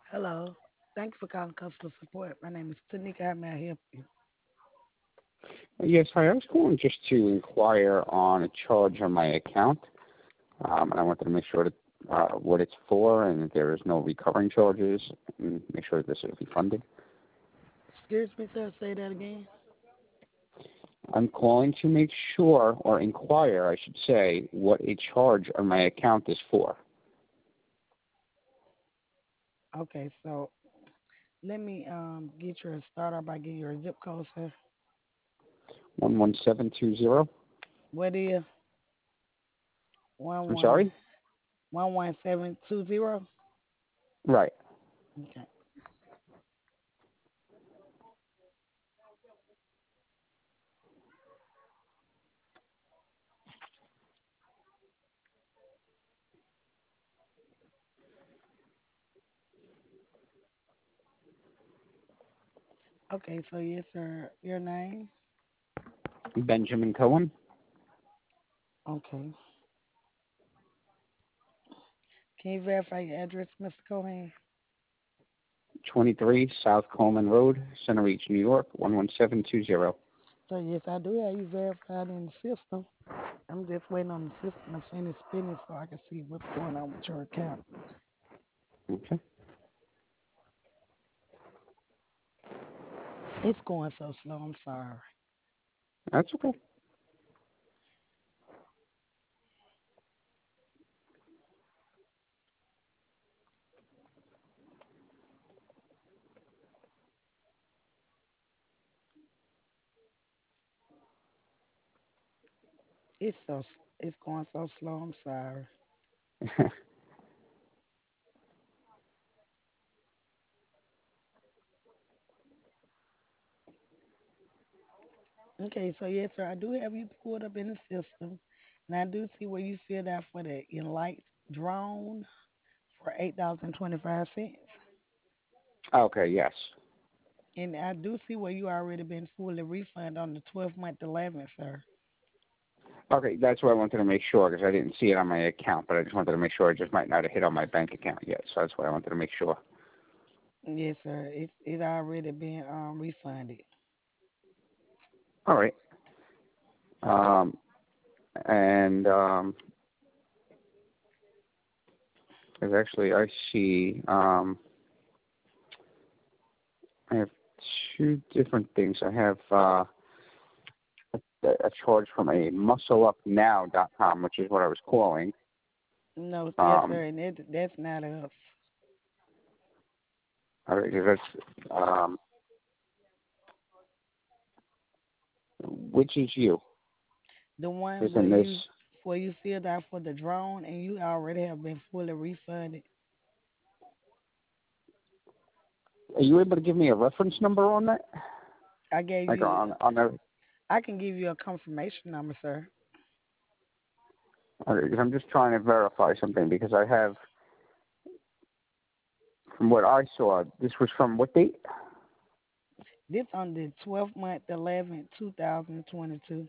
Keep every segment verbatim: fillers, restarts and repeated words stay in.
Hello. Thank you for calling customer support. My name is Tanika. How may I help you? Yes, hi. I was calling just to inquire on a charge on my account, um, and I wanted to make sure that uh, what it's for and that there is no recurring charges, and make sure that this is refunded. Excuse me, sir. Say that again. I'm calling to make sure or inquire, I should say, what a charge on my account is for. Okay, so let me um get your starter by getting your zip code, sir. One one seven two zero. What is one I'm one sorry. one one seven two zero? Right. Okay. Okay, so yes, sir. Your name? Benjamin Cohen, Okay. Can you verify your address, mister Cohen? twenty-three South Coleman Road, Center Reach, New York, one one seven two zero. So yes, I do have you verified in the system. I'm just waiting on the system to finish spinning so I can see what's going on with your account. Okay. It's going so slow. I'm sorry. That's okay. It's so it's going so slow. I'm sorry. Okay, so yes, sir, I do have you pulled up in the system, and I do see where you filled out for the Enlight drone for eight dollars and twenty five cents, Okay, yes. and I do see where you already been fully refunded on the twelfth month, eleventh, sir. Okay, that's what I wanted to make sure because I didn't see it on my account, but I just wanted to make sure it just might not have hit on my bank account yet. So that's why I wanted to make sure. Yes, sir, it's it already been um refunded. All right. Um, and um, there's actually I see um, I have two different things. I have uh, a, a charge from a muscle up now dot com, which is what I was calling. No, yes, Um, sir, and it, that's not us. all right, 'cause that's um, which is you? The one Is where in this? you where you filled out for the drone and you already have been fully refunded. Are you able to give me a reference number on that? I gave Like you. on on the I can give you a confirmation number, sir. Okay, because I'm just trying to verify something because I have, from what I saw, this was from what date? This on the twelfth month, eleventh, two thousand twenty-two.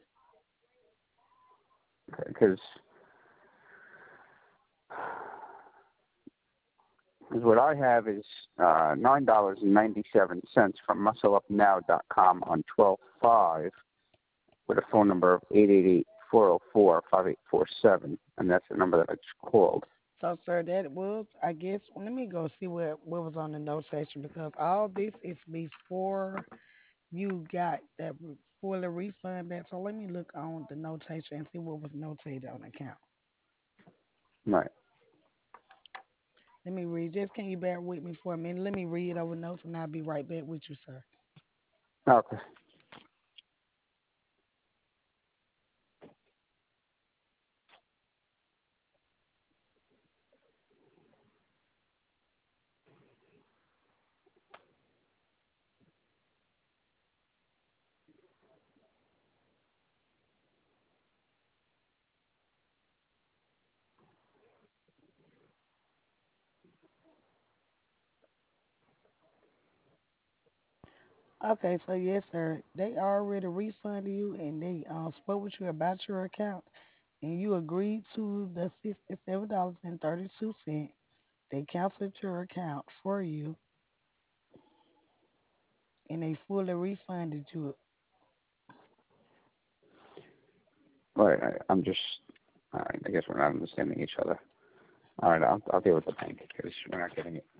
Because what I have is uh, nine dollars and ninety seven cents from muscle up now dot com on twelve five with a phone number of eight eight eight four zero four five eight four seven, and that's the number that I just called. So, sir, that was, I guess, let me go see what, what was on the notation because all this is before you got that re- fully refund back. So, let me look on the notation and see what was notated on the account. Right. Let me read. Just can you bear with me for a minute? Let me read over notes and I'll be right back with you, sir. Okay. Okay, so yes, sir. They already refunded you and they uh, spoke with you about your account and you agreed to the sixty-seven dollars and thirty-two cents. They canceled your account for you and they fully refunded you. Right. I, I'm just. All right. I guess we're not understanding each other. All right. I'll I'll deal with the bank because we're not getting it.